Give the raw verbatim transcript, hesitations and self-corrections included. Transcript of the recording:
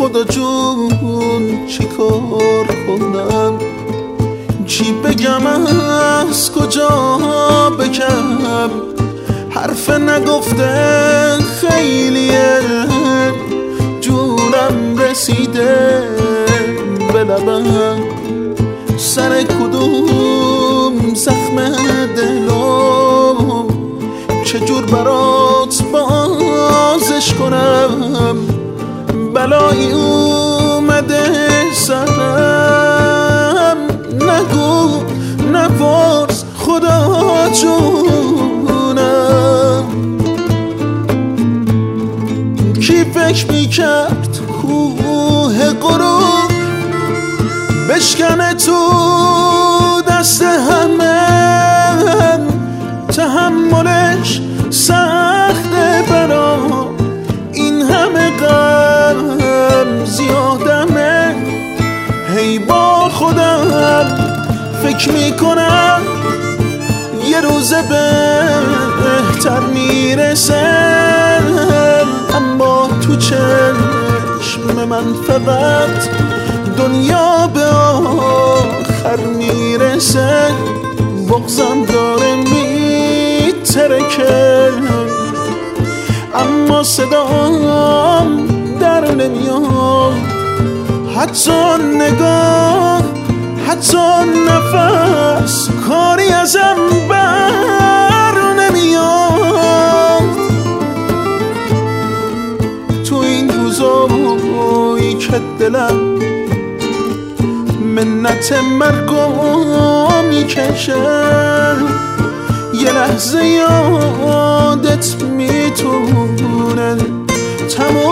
خدا جون چی کار کنم، چی بگم از کجا بگم، حرف نگفته خیلیه، جونم رسیده به لبم، سر کدوم زخم دلم چجور برات بازش کنم، بلایی اومده سرم، نگو نپرس خدا جونم. کی فکر میکرد کوه غرور بشکنه تو دست همه، تحملش سخته برا این همه غم زیادمه، هی با خودم فکر میکنم یه روز بهتر میرسه، اما تو چشم من فقط دنیا به آخر میرسه، بغضم داره میترکه، اما صدام در نمیاد، حتی نگاه حتی نفس کاری ازم بر نمیاد. تو این روزایی که دلم منت مرگو میکشه، یه لحظه یادت میتونه تموم